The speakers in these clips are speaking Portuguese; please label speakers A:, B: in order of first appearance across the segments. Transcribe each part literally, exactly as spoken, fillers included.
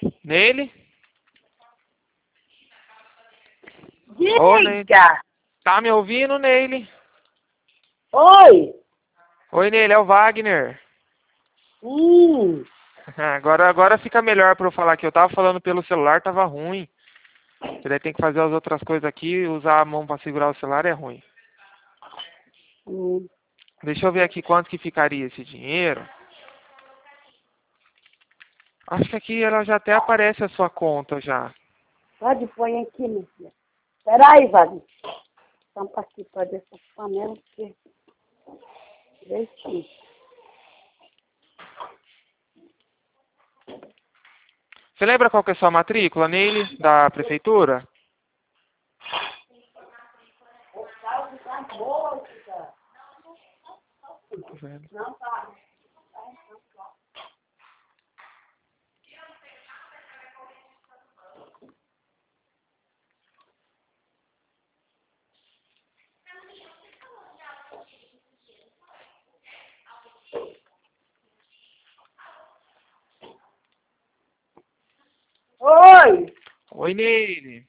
A: Nele? Ô, Neile.
B: Diga.
A: Tá me ouvindo, Neile?
B: Oi.
A: Oi, Neile, é o Wagner.
B: Hum.
A: Agora, agora fica melhor pra eu falar aqui. Eu tava falando pelo celular, tava ruim. Você daí tem que fazer as outras coisas aqui, usar a mão pra segurar o celular é ruim.
B: Hum.
A: Deixa eu ver aqui quanto que ficaria esse dinheiro. Acho que aqui ela já até aparece a sua conta já.
B: Pode pôr aqui, minha filha. Peraí, Wagner. Tampa aqui pra dessa panela, porque... Deixa.
A: Você lembra qual que é a sua matrícula, Neile, da prefeitura?
B: Não tá. Oi.
A: Oi, Neile.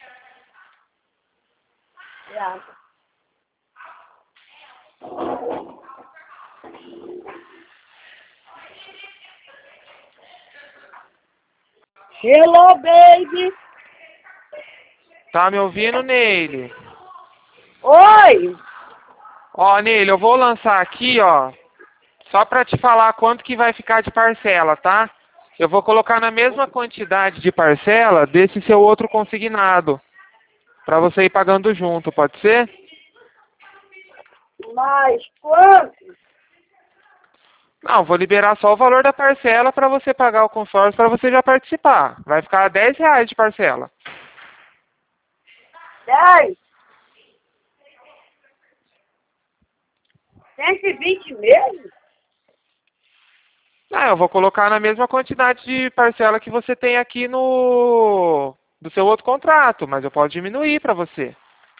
B: Obrigada. Hello, baby.
A: Tá me ouvindo, Neile?
B: Oi.
A: Ó, Neile, eu vou lançar aqui, ó, só pra te falar quanto que vai ficar de parcela, tá? Eu vou colocar na mesma quantidade de parcela desse seu outro consignado, pra você ir pagando junto, pode ser?
B: Mas quanto?
A: Não, vou liberar só o valor da parcela pra você pagar o consórcio pra você já participar. Vai ficar dez reais de parcela.
B: Dez? Cento e vinte mesmo?
A: Ah, eu vou colocar na mesma quantidade de parcela que você tem aqui no do seu outro contrato, mas eu posso diminuir pra você.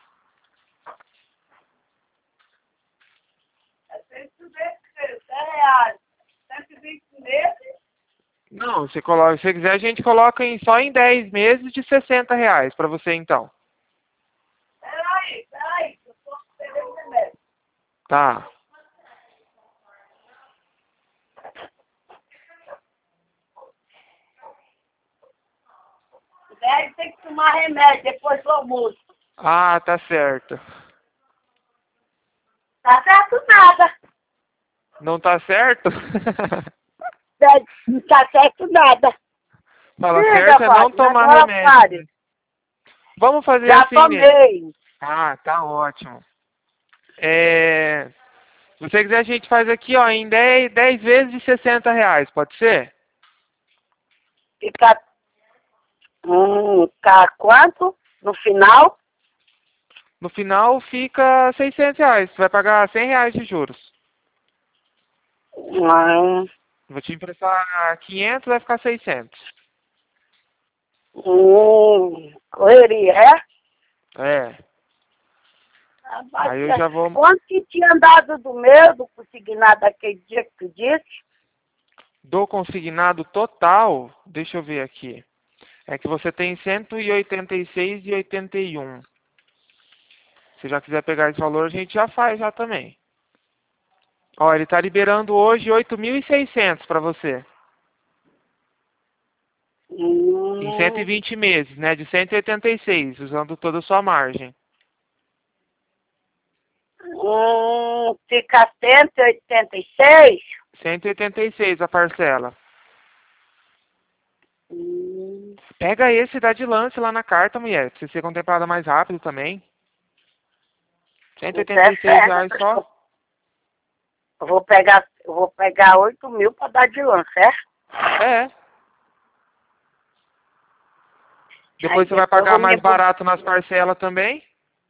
B: É cento e vinte reais. Cento e vinte meses?
A: Não, você coloca, se você quiser a gente coloca em, só em dez meses de sessenta reais pra você então.
B: Peraí, peraí. Eu tô esperando remédio.
A: Tá.
B: Dez tem que tomar remédio depois do almoço.
A: Ah, tá certo.
B: Tá certo nada.
A: Não tá certo?
B: Dez, não tá certo nada.
A: Fala
B: Diga,
A: certo é não
B: Wagner,
A: tomar
B: agora
A: remédio.
B: pare.
A: Vamos fazer
B: Já
A: assim, né?
B: tomei.
A: Ah, tá ótimo. É... Se você quiser, a gente faz aqui, ó, em dez, dez vezes de sessenta reais, pode ser?
B: Fica... Hum, tá quanto? No final?
A: No final fica seiscentos reais. Você vai pagar cem reais de juros.
B: Hum,
A: Vou te emprestar quinhentos, vai ficar seiscentos.
B: hum, correria, é?
A: É.
B: Ah,
A: Aí eu já vou...
B: quanto que tinha dado do meu, do consignado aquele dia que tu disse?
A: Do consignado total, deixa eu ver aqui. É que você tem cento e oitenta e seis e oitenta e um. Se já quiser pegar esse valor, a gente já faz já também. Ó, ele tá liberando hoje oito mil e seiscentos para você. Em cento e
B: Hum,
A: vinte meses, né? De cento e oitenta e seis, usando toda a sua margem.
B: hum, fica cento e oitenta e seis?
A: cento e oitenta e seis a parcela.
B: Hum,
A: Pega esse e dá de lance lá na carta, mulher. Pra você ser contemplada mais rápido também. cento e
B: isso
A: oitenta
B: é
A: e seis reais
B: certo.
A: só.
B: Eu vou pegar, eu vou pegar oito mil para dar de lã, certo?
A: É. Depois
B: Aí
A: você vai
B: depois eu
A: pagar
B: vou me...
A: mais barato nas parcelas também.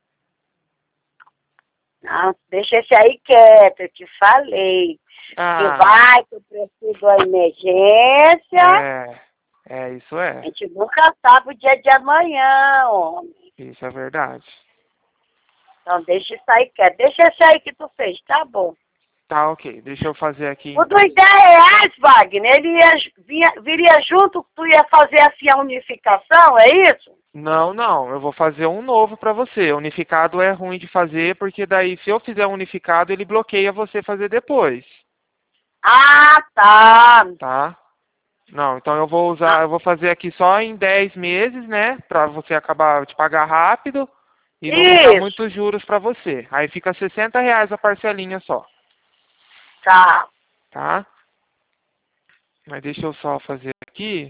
B: Não, deixa esse aí quieto, eu te falei. Que
A: Ah,
B: vai, que eu preciso de uma emergência.
A: é. É, isso
B: A
A: é.
B: gente nunca sabe o dia de amanhã, homem.
A: Isso é verdade.
B: Então deixa isso aí quieto. Deixa esse aí que tu fez, tá bom.
A: Tá, ok. Deixa eu fazer aqui.
B: O dos dez reais, Wagner, ele ia, vinha, viria junto, tu ia fazer assim a unificação, é isso?
A: Não, não. Eu vou fazer um novo para você. Unificado é ruim de fazer, porque daí se eu fizer um unificado, ele bloqueia você fazer depois.
B: Ah, tá.
A: Tá? Não, então eu vou
B: Ah,
A: usar, eu vou fazer aqui só em dez meses, né? Pra você acabar de pagar rápido e não ficar
B: isso,
A: muitos juros pra você. Aí fica sessenta reais a parcelinha só,
B: tá.
A: tá? Mas deixa eu só fazer aqui.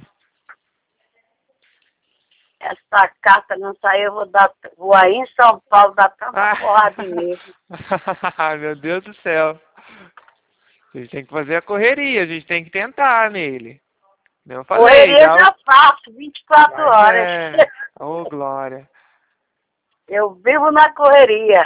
B: Essa carta não saiu, eu vou, dar, vou aí em São Paulo dar tanta
A: Ah.
B: porrada nele.
A: Meu Deus do céu. A gente tem que fazer a correria, a gente tem que tentar nele. Eu falei,
B: Correria
A: dá o...
B: já faço, vinte e quatro
A: Mas
B: horas.
A: é... Ô, Glória.
B: Eu vivo na correria.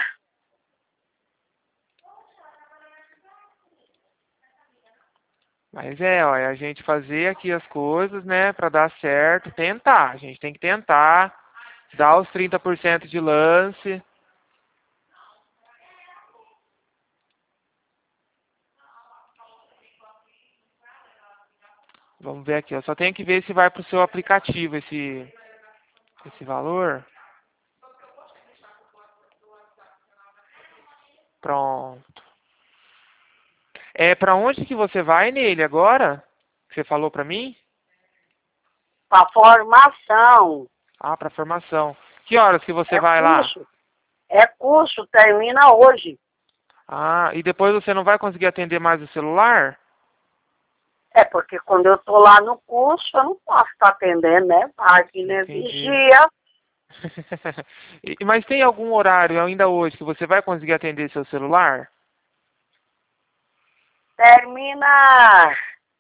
A: Mas é, ó, é a gente fazer aqui as coisas, né, pra dar certo, tentar. A gente tem que tentar, dar os trinta por cento de lance. Vamos ver aqui, eu só tenho que ver se vai pro seu aplicativo esse, esse valor. Pronto. É pra onde que você vai nele agora? Que você falou pra mim?
B: Pra formação.
A: Ah, pra formação. Que horas que você
B: É
A: vai lá?
B: curso. É curso, termina hoje.
A: Ah, e depois você não vai conseguir atender mais o celular?
B: É porque quando eu tô lá no curso, eu não posso estar atendendo, né? Wagner
A: Entendi.
B: vigia.
A: E- Mas tem algum horário ainda hoje que você vai conseguir atender seu celular?
B: Termina.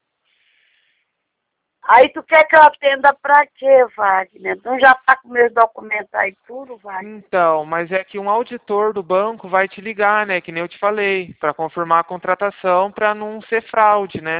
B: Aí tu quer que eu atenda pra quê, Wagner? Tu já tá com meus documentos aí tudo, Wagner?
A: Então, mas é que um auditor do banco vai te ligar, né? Que nem eu te falei, para confirmar a contratação, para não ser fraude, né?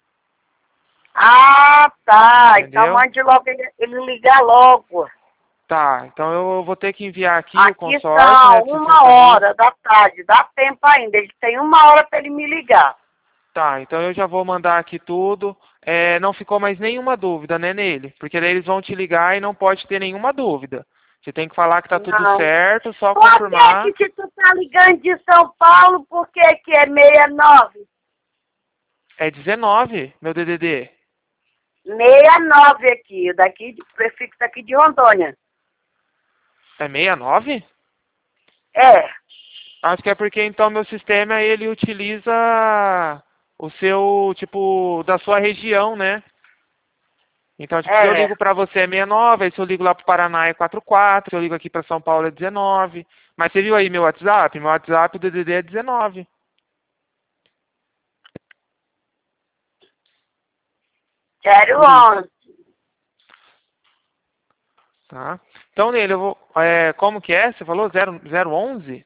B: Ah, tá. Então
A: Entendeu?
B: mande logo ele, ele ligar logo.
A: Tá, então eu vou ter que enviar aqui o
B: Aqui
A: consórcio, né,
B: são
A: de
B: uma
A: sessenta mil.
B: hora da tarde, dá tempo ainda. Ele tem uma hora para ele me ligar.
A: Tá, então eu já vou mandar aqui tudo. É, não ficou mais nenhuma dúvida, né, nele? Porque daí eles vão te ligar e não pode ter nenhuma dúvida. Você tem que falar que tá tudo
B: Não.
A: certo, só
B: Por
A: confirmar.
B: que que se tu tá ligando de São Paulo, por que que é sessenta e nove?
A: É dezenove, meu D D D.
B: sessenta e nove aqui, daqui, de- prefixo aqui de Rondônia.
A: É sessenta e nove?
B: É,
A: Acho que é porque então meu sistema ele utiliza o seu, tipo, da sua região, né? Então, tipo, se eu
B: é.
A: ligo pra você é sessenta e nove, aí se eu ligo lá pro Paraná é quarenta e quatro, se eu ligo aqui pra São Paulo é dezenove. Mas você viu aí meu WhatsApp? Meu WhatsApp, o D D D é dezenove.
B: Sério,
A: Por isso,
B: onze.
A: tá? Então nele eu vou, é, como que é? Você falou zero, zero onze?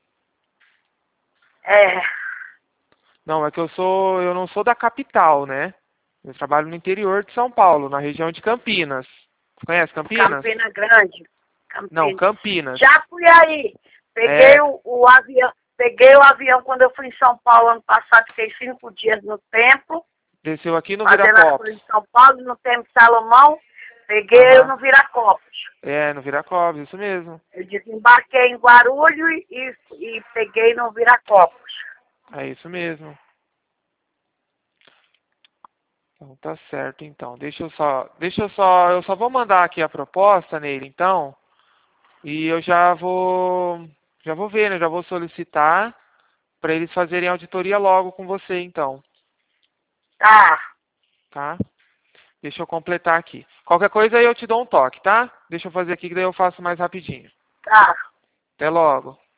B: É.
A: Não, é que eu sou, eu não sou da capital, né? Eu trabalho no interior de São Paulo, na região de Campinas. Você conhece Campinas?
B: Campina Grande.
A: Não,
B: Campina.
A: Campinas.
B: Já fui aí. Peguei
A: É,
B: o, o avião. Peguei o avião quando eu fui em São Paulo ano passado, fiquei cinco dias no templo,
A: desceu aqui no
B: fazendo as
A: Viracopos.
B: coisas em São Paulo, no Templo Salomão. Peguei
A: Aham.
B: no Viracopos.
A: É, no Viracopos, isso mesmo.
B: Eu desembarquei em Guarulhos e, e, e peguei no Viracopos.
A: É isso mesmo. Então tá certo então. Deixa eu só, deixa eu só, eu só vou mandar aqui a proposta nele então, e eu já vou, já vou ver, né? Já vou solicitar para eles fazerem auditoria logo com você então,
B: Tá,
A: tá? Deixa eu completar aqui. Qualquer coisa aí eu te dou um toque, tá? Deixa eu fazer aqui que daí eu faço mais rapidinho.
B: tá.
A: Até logo.